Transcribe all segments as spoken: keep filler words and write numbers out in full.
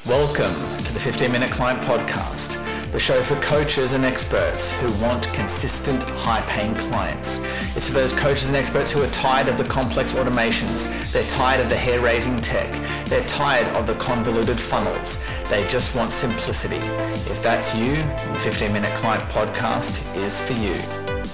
Welcome to the fifteen minute Client Podcast, the show for coaches and experts who want consistent, high-paying clients. It's for those coaches and experts who are tired of the complex automations. They're tired of the hair-raising tech. They're tired of the convoluted funnels. They just want simplicity. If that's you, the fifteen minute Client Podcast is for you.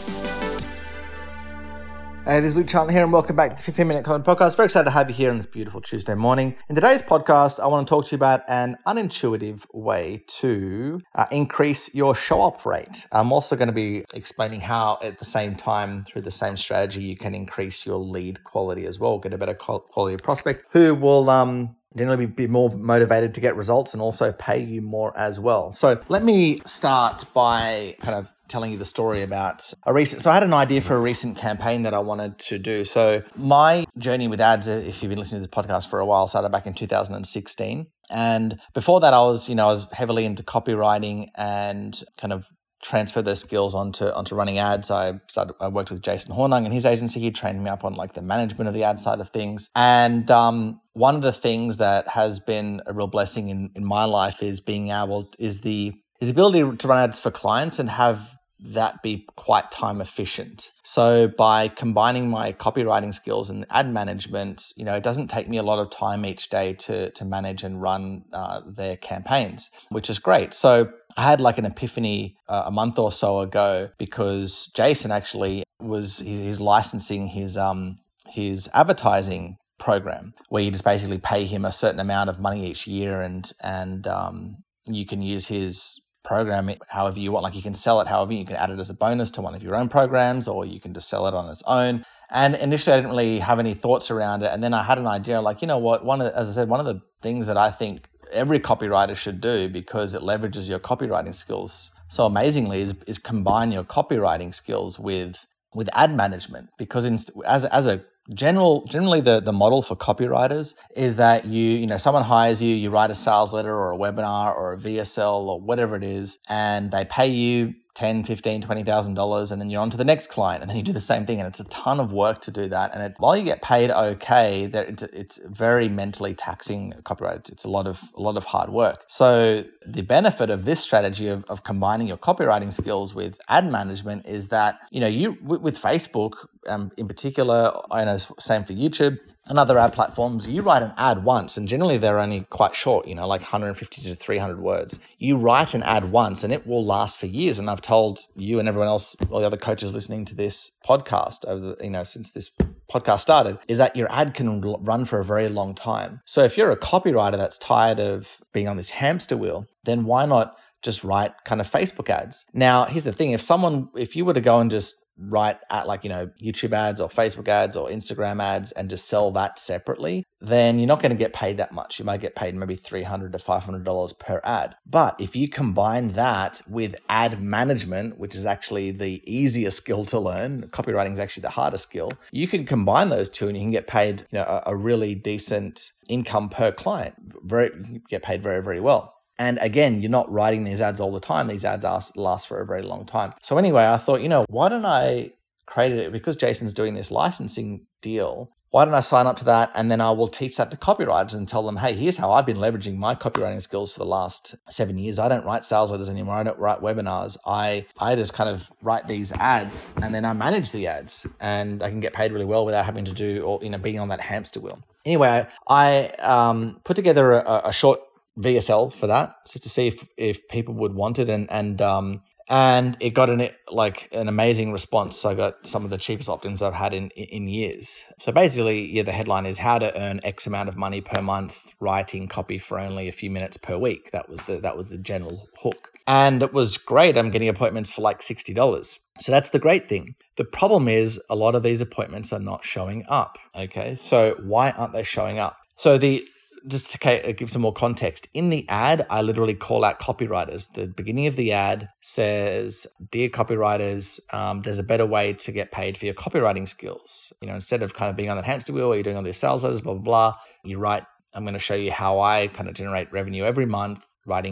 Hey, this is Luke Charlton here, and welcome back to the fifteen minute Client Podcast. Very excited to have you here on this beautiful Tuesday morning. In today's podcast, I want to talk to you about an unintuitive way to uh, increase your show-up rate. I'm also going to be explaining how, at the same time, through the same strategy, you can increase your lead quality as well, get a better quality of prospect who will um, generally be, be more motivated to get results and also pay you more as well. So let me start by kind of telling you the story about a recent, so I had an idea for a recent campaign that I wanted to do. So my journey with ads, if you've been listening to this podcast for a while, started back in two thousand sixteen. And before that, I was, you know, I was heavily into copywriting and kind of transferred those skills onto onto running ads. I started, I worked with Jason Hornung and his agency. He trained me up on like the management of the ad side of things. And um, one of the things that has been a real blessing in, in my life is being able, is the, is the ability to run ads for clients and have that be quite time efficient. So by combining my copywriting skills and ad management, you know, it doesn't take me a lot of time each day to to manage and run uh, their campaigns, which is great. So I had like an epiphany uh, a month or so ago because Jason actually was he's, he's licensing his um his advertising program where you just basically pay him a certain amount of money each year, and and um you can use his program it however you want. Like you can sell it however you can add it as a bonus to one of your own programs, or you can just sell it on its own. And initially I didn't really have any thoughts around it, and then I had an idea like, you know what, one of the, as I said, one of the things that I think every copywriter should do, because it leverages your copywriting skills so amazingly, is, is combine your copywriting skills with with ad management. Because in, as as a General, generally, the, the model for copywriters is that you, you know, someone hires you, you write a sales letter or a webinar or a V S L or whatever it is, and they pay you ten, fifteen, twenty thousand dollars, and then you're on to the next client, and then you do the same thing, and it's a ton of work to do that. And it, while you get paid okay, that it's it's very mentally taxing copyright. It's a lot of a lot of hard work. So the benefit of this strategy of, of combining your copywriting skills with ad management is that, you know, you with, with Facebook um, in particular, I know same for YouTube and other ad platforms, you write an ad once, and generally they're only quite short, you know, like one hundred fifty to three hundred words. You write an ad once and it will last for years. And I've told you and everyone else, all the other coaches listening to this podcast over the, you know, since this podcast started, is that your ad can run for a very long time. So if you're a copywriter that's tired of being on this hamster wheel, then why not just write kind of Facebook ads? Now, here's the thing. If someone, if you were to go and just write at like, you know, YouTube ads or Facebook ads or Instagram ads and just sell that separately, then you're not going to get paid that much. You might get paid maybe three hundred to five hundred dollars per ad. But if you combine that with ad management, which is actually the easier skill to learn, copywriting is actually the harder skill, you can combine those two and you can get paid, you know, a, a really decent income per client. Very, you get paid very, very well. And again, you're not writing these ads all the time. These ads last for a very long time. So anyway, I thought, you know, why don't I create it? Because Jason's doing this licensing deal, why don't I sign up to that? And then I will teach that to copywriters and tell them, hey, here's how I've been leveraging my copywriting skills for the last seven years. I don't write sales letters anymore. I don't write webinars. I, I just kind of write these ads and then I manage the ads, and I can get paid really well without having to do, or, you know, being on that hamster wheel. Anyway, I um, put together a, a short V S L for that, just to see if, if people would want it, and and um and it got an like an amazing response. So I got some of the cheapest opt-ins I've had in in years. So basically, yeah, the headline is how to earn X amount of money per month writing copy for only a few minutes per week. That was the that was the general hook, and it was great. I'm getting appointments for like sixty dollars. So that's the great thing. The problem is a lot of these appointments are not showing up. Okay, so why aren't they showing up? So the Just to give some more context, in the ad, I literally call out copywriters. The beginning of the ad says, dear copywriters, um, there's a better way to get paid for your copywriting skills. You know, instead of kind of being on that hamster wheel where you're doing all these sales letters, blah, blah, blah, you write, I'm going to show you how I kind of generate revenue every month writing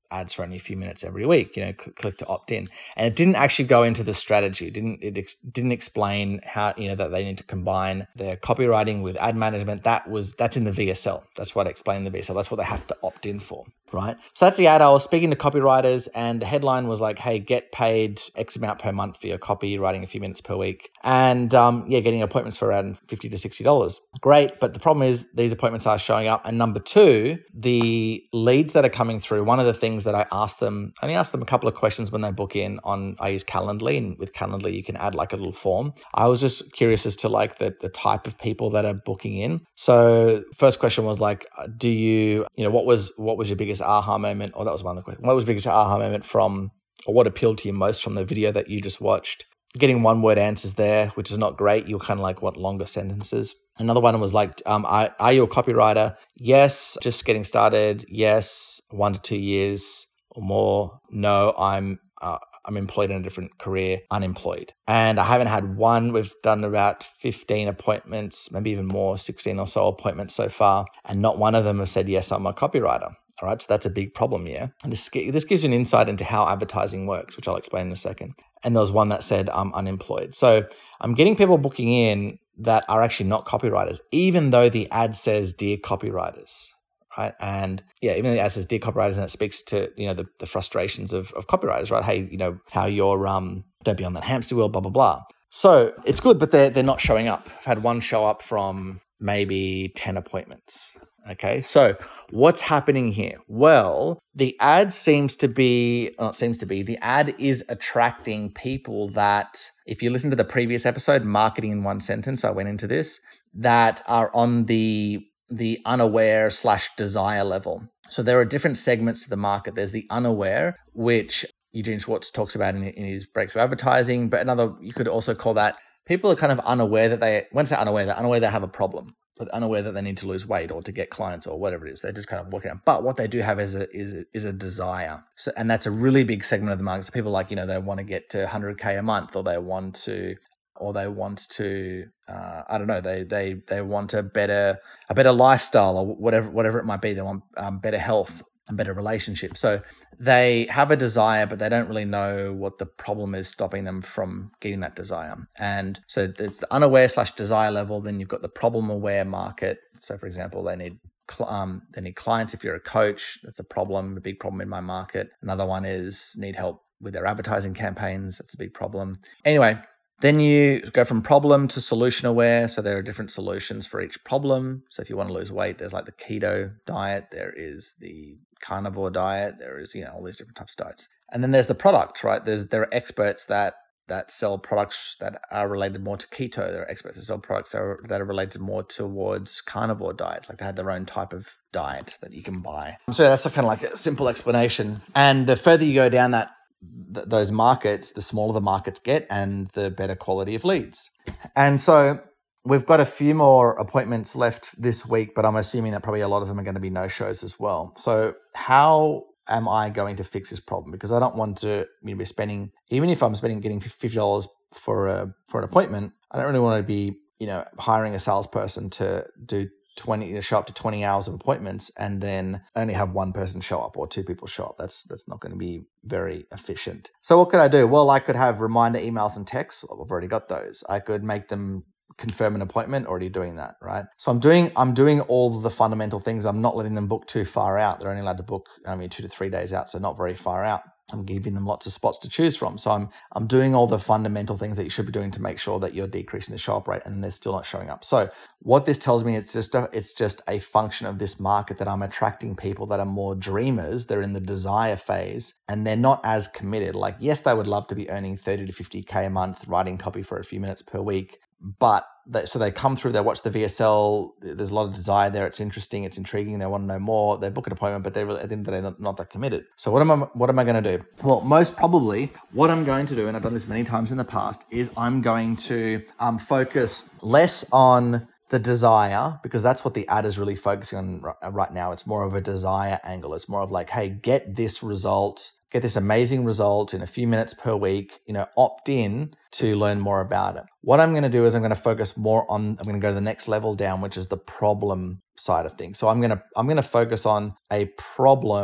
ads for only a few minutes every week, you know, cl- click to opt in. And it didn't actually go into the strategy. It didn't it ex- didn't explain how, you know, that they need to combine their copywriting with ad management. That was that's in the V S L. That's what I explained in the V S L. That's what they have to opt in for, right? So that's the ad. I was speaking to copywriters and the headline was like, hey, get paid X amount per month for your copy, writing a few minutes per week. And um, yeah, getting appointments for around fifty to sixty dollars. Great. But the problem is these appointments are showing up. And number two, the leads that are coming through, one of the things that I asked them, I only asked them a couple of questions when they book in on, I use Calendly, and with Calendly, you can add like a little form. I was just curious as to like the, the type of people that are booking in. So first question was like, do you, you know, what was, what was your biggest aha moment? Or that was one of the questions. What was your biggest aha moment from, or what appealed to you most from the video that you just watched? Getting one word answers there, which is not great. You kind of like want longer sentences. Another one was like, um, are, are you a copywriter? Yes. Just getting started. Yes. One to two years or more. No, I'm uh, I'm employed in a different career, unemployed. And I haven't had one. We've done about fifteen appointments, maybe even more, sixteen or so appointments so far. And not one of them have said, yes, I'm a copywriter. All right, so that's a big problem here. And this, this gives you an insight into how advertising works, which I'll explain in a second. And there was one that said, I'm unemployed. So I'm getting people booking in that are actually not copywriters, even though the ad says, dear copywriters, right? And yeah, even though the ad says, dear copywriters, and it speaks to, you know, the, the frustrations of, of copywriters, right? Hey, you know, how you're, um, don't be on that hamster wheel, blah, blah, blah. So it's good, but they're, they're not showing up. I've had one show up from maybe ten appointments. Okay, so what's happening here? Well, the ad seems to be, not seems to be, the ad is attracting people that, if you listen to the previous episode, Marketing in One Sentence, I went into this, that are on the the unaware slash desire level. So there are different segments to the market. There's the unaware, which Eugene Schwartz talks about in, in his Breakthrough Advertising, but another, you could also call that, people are kind of unaware that they, once they're unaware, they're unaware they have a problem. But unaware that they need to lose weight or to get clients or whatever it is. They're just kind of working out. But what they do have is a is a, is a desire. So, and that's a really big segment of the market. So people like, you know, they want to get to one hundred K a month, or they want to, or they want to, uh, I don't know, they they they want a better a better lifestyle or whatever whatever it might be. They want um, better health and better relationships. So they have a desire, but they don't really know what the problem is stopping them from getting that desire. And so there's the unaware slash desire level. Then you've got the problem aware market. So for example, they need um, they need clients. If you're a coach, that's a problem, a big problem in my market. Another one is need help with their advertising campaigns. That's a big problem. Anyway, then you go from problem to solution aware. So there are different solutions for each problem. So if you want to lose weight, there's like the keto diet. There is the carnivore diet. There is, you know, all these different types of diets. And then there's the product, right? There's there are experts that that sell products that are related more to keto. There are experts that sell products that are, that are related more towards carnivore diets. Like they have their own type of diet that you can buy. So that's a kind of like a simple explanation. And the further you go down that th- those markets, the smaller the markets get and the better quality of leads. And so we've got a few more appointments left this week, but I'm assuming that probably a lot of them are going to be no-shows as well. So how am I going to fix this problem? Because I don't want to, you know, be spending, even if I'm spending getting fifty dollars for a for an appointment, I don't really want to be, you know, hiring a salesperson to do twenty, to show up to twenty hours of appointments and then only have one person show up or two people show up. That's that's not going to be very efficient. So what could I do? Well, I could have reminder emails and texts. Well, I've already got those. I could make them confirm an appointment, already doing that, right? So I'm doing I'm doing all the fundamental things. I'm not letting them book too far out. They're only allowed to book, I mean, two to three days out, so not very far out. I'm giving them lots of spots to choose from. So I'm I'm doing all the fundamental things that you should be doing to make sure that you're decreasing the show up rate and they're still not showing up. So what this tells me, it's just a, it's just a function of this market that I'm attracting people that are more dreamers. They're in the desire phase and they're not as committed. Like, yes, they would love to be earning thirty to fifty K a month, writing copy for a few minutes per week. But they, so they come through, they watch the V S L, there's a lot of desire there, it's interesting, it's intriguing, they want to know more, they book an appointment, but they're really, at the end of the day, not, not that committed. So what am I what am I going to do? Well, most probably what I'm going to do, and I've done this many times in the past, is I'm going to um, focus less on the desire, because that's what the ad is really focusing on right now. It's more of a desire angle. It's more of like, hey, get this result, get this amazing result in a few minutes per week, you know, opt in to learn more about it. What I'm going to do is I'm going to focus more on, I'm going to go to the next level down, which is the problem side of things. So I'm going to, I'm going to focus on a problem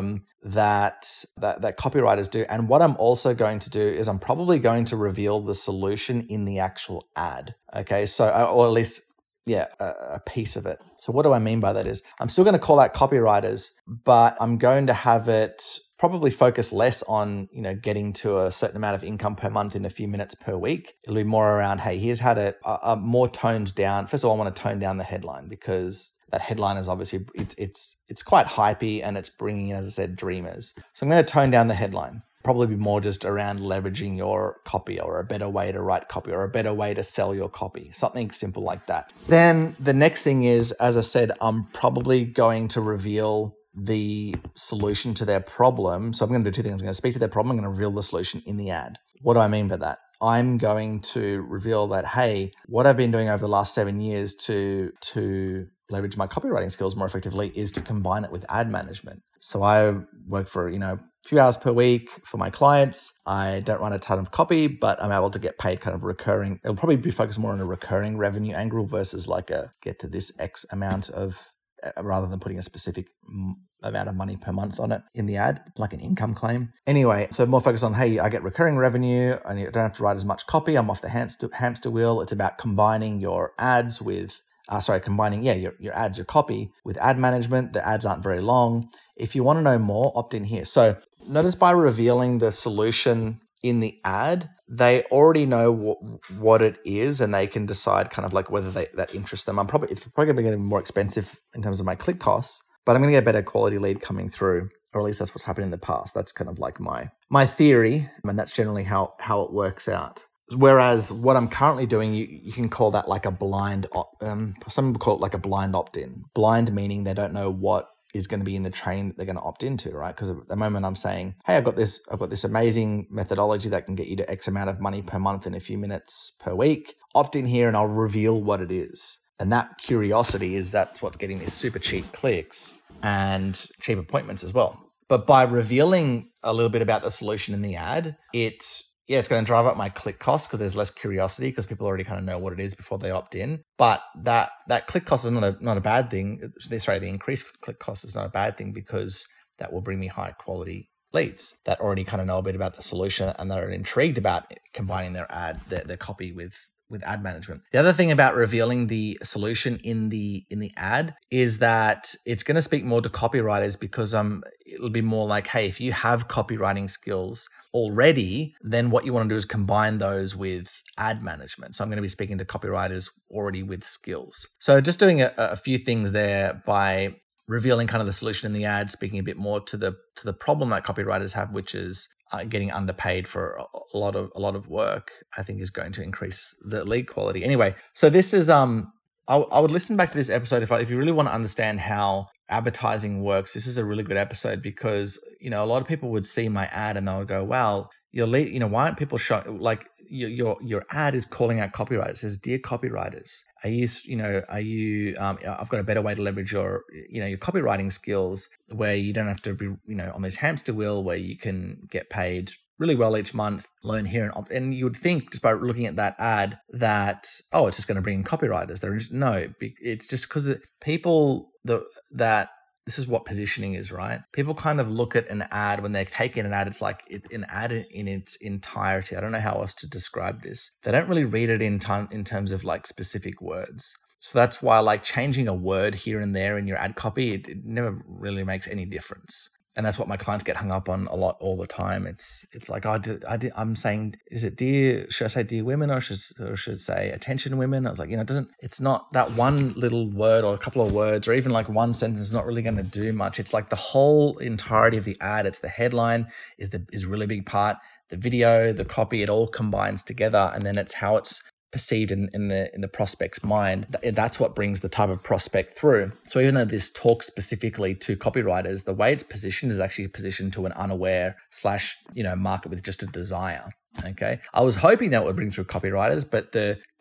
that, that that copywriters do. And what I'm also going to do is I'm probably going to reveal the solution in the actual ad. Okay, so or at least yeah, a, a piece of it. So what do I mean by that is I'm still going to call out copywriters, but I'm going to have it probably focus less on, you know, getting to a certain amount of income per month in a few minutes per week. It'll be more around, hey, here's how to a, a more toned down. First of all, I want to tone down the headline because that headline is obviously it's it's it's quite hypey and it's bringing in, as I said, dreamers. So I'm going to tone down the headline. Probably be more just around leveraging your copy or a better way to write copy or a better way to sell your copy, something simple like that. Then the next thing is, as I said, I'm probably going to reveal the solution to their problem. So I'm going to do two things. I'm going to speak to their problem. I'm going to reveal the solution in the ad. What do I mean by that? I'm going to reveal that, hey, what I've been doing over the last seven years to to leverage my copywriting skills more effectively is to combine it with ad management. So I work for, you know, a few hours per week for my clients. I don't run a ton of copy, but I'm able to get paid kind of recurring. It'll probably be focused more on a recurring revenue angle versus like a get to this X amount of, uh, rather than putting a specific m- amount of money per month on it in the ad, like an income claim. Anyway, so more focused on, hey, I get recurring revenue. I don't have to write as much copy. I'm off the hamster, hamster wheel. It's about combining your ads with Uh, sorry, combining, yeah, your, your ads, your copy with ad management. The ads aren't very long. If you want to know more, opt in here. So notice by revealing the solution in the ad, they already know w- what it is and they can decide kind of like whether they, that interests them. I'm probably, it's probably going to be getting more expensive in terms of my click costs, but I'm going to get a better quality lead coming through, or at least that's what's happened in the past. That's kind of like my, my theory, and that's generally how, how it works out. Whereas what I'm currently doing, you, you can call that like a blind, op- um, some people call it like a blind opt-in. Blind meaning they don't know what is going to be in the training that they're going to opt into, right? Because at the moment I'm saying, hey, I've got this, I've got this amazing methodology that can get you to X amount of money per month in a few minutes per week. Opt in here and I'll reveal what it is. And that curiosity is that's what's getting me super cheap clicks and cheap appointments as well. But by revealing a little bit about the solution in the ad, it Yeah, it's going to drive up my click cost because there's less curiosity because people already kind of know what it is before they opt in. But that that click cost is not a not a bad thing. Sorry, the increased click cost is not a bad thing because that will bring me high quality leads that already kind of know a bit about the solution and that are intrigued about combining their ad, their, their copy with with ad management. The other thing about revealing the solution in the in the ad is that it's going to speak more to copywriters because um it'll be more like, hey, if you have copywriting skills already, then what you want to do is combine those with ad management. So I'm going to be speaking to copywriters already with skills. So just doing a, a few things there by revealing kind of the solution in the ad, speaking a bit more to the to the problem that copywriters have, which is uh, getting underpaid for a lot of a lot of work, I think is going to increase the lead quality. Anyway, so this is um I, I would listen back to this episode if I, if you really want to understand how advertising works. This is a really good episode because, you know, a lot of people would see my ad and they would go, wow, your lead, you know, why aren't people showing, like your, your, your ad is calling out copywriters. It says, dear copywriters, are you, you know, are you, um, I've got a better way to leverage your, you know, your copywriting skills where you don't have to be, you know, on this hamster wheel where you can get paid really well each month, learn here. And, and you would think just by looking at that ad that, oh, it's just going to bring in copywriters. They're just, no, it's just because people the, that this is what positioning is, right? People kind of look at an ad when they're taking an ad. It's like it, an ad in its entirety. I don't know how else to describe this. They don't really read it in time in terms of like specific words. So that's why like changing a word here and there in your ad copy, it, it never really makes any difference. And that's what my clients get hung up on a lot all the time. It's it's like, I did, I did, I'm saying, is it dear, should I say dear women or should, or should I say attention women? I was like, you know, it doesn't, it's not that one little word or a couple of words or even like one sentence is not really going to do much. It's like the whole entirety of the ad. It's the headline is the is a really big part. The video, the copy, it all combines together. And then it's how it's perceived in, in the in the prospect's mind. That's what brings the type of prospect through. So even though this talks specifically to copywriters, the way it's positioned is actually positioned to an unaware slash, you know, market with just a desire. Okay. I was hoping that would bring through copywriters, but the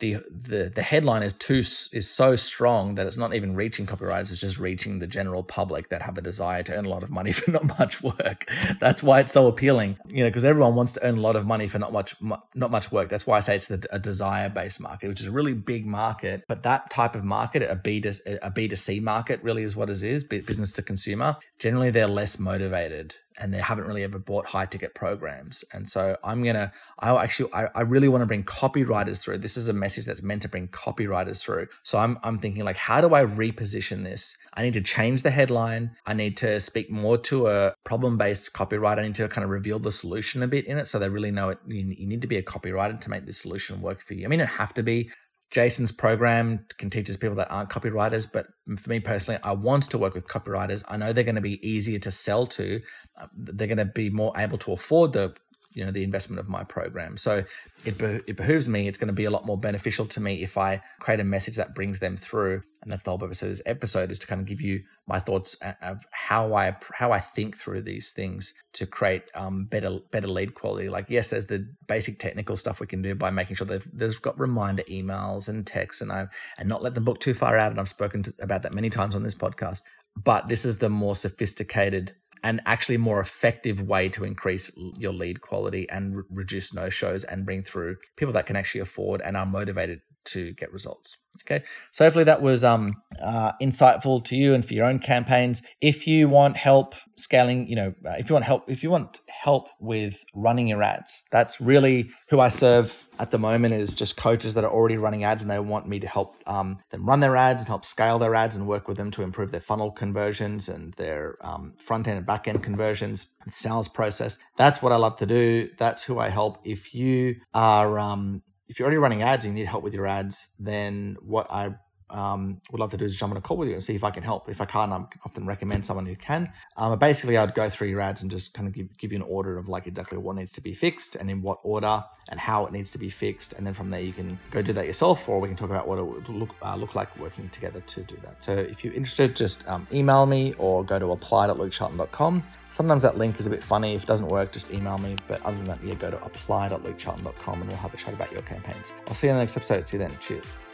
the the the headline is too is so strong that it's not even reaching copywriters, it's just reaching the general public that have a desire to earn a lot of money for not much work. That's why it's so appealing, you know, because everyone wants to earn a lot of money for not much not much work. That's why I say it's the, a desire-based market, which is a really big market. But that type of market, a B to a B to C market, really is what it is, business to consumer. Generally, they're less motivated and they haven't really ever bought high ticket programs. And so I'm going to, I actually, I, I really want to bring copywriters through. This is a message that's meant to bring copywriters through. So I'm, I'm thinking like, how do I reposition this? I need to change the headline. I need to speak more to a problem-based copywriter. I need to kind of reveal the solution a bit in it. So they really know it. You, you need to be a copywriter to make this solution work for you. I mean, you don't have to be. Jason's program can teach us people that aren't copywriters, but for me personally, I want to work with copywriters. I know they're going to be easier to sell to. They're going to be more able to afford the, you know, the investment of my program. So it, be- it behooves me. It's going to be a lot more beneficial to me if I create a message that brings them through. And that's the whole purpose of this episode, is to kind of give you my thoughts of how I how I think through these things to create um, better better lead quality. Like, yes, there's the basic technical stuff we can do by making sure they've, they've got reminder emails and texts, and I and not let them book too far out. And I've spoken to, about that many times on this podcast. But this is the more sophisticated and actually more effective way to increase your lead quality and re- reduce no-shows and bring through people that can actually afford and are motivated to get results. Okay, so hopefully that was um, uh, insightful to you and for your own campaigns. If you want help scaling, you know, uh, if you want help, if you want help with running your ads, that's really who I serve at the moment, is just coaches that are already running ads and they want me to help um, them run their ads and help scale their ads and work with them to improve their funnel conversions and their um, front end and back end conversions, the sales process. That's what I love to do. That's who I help. If you are um, If you're already running ads and you need help with your ads, then what I um, would love to do is jump on a call with you and see if I can help. If I can't, I often recommend someone who can. Um, but basically, I'd go through your ads and just kind of give, give you an order of like exactly what needs to be fixed and in what order and how it needs to be fixed. And then from there, you can go do that yourself, or we can talk about what it would look, uh, look like working together to do that. So if you're interested, just um, email me or go to apply dot luke charlton dot com. Sometimes that link is a bit funny. If it doesn't work, just email me. But other than that, yeah, go to apply dot luke charlton dot com and we'll have a chat about your campaigns. I'll see you in the next episode. See you then. Cheers.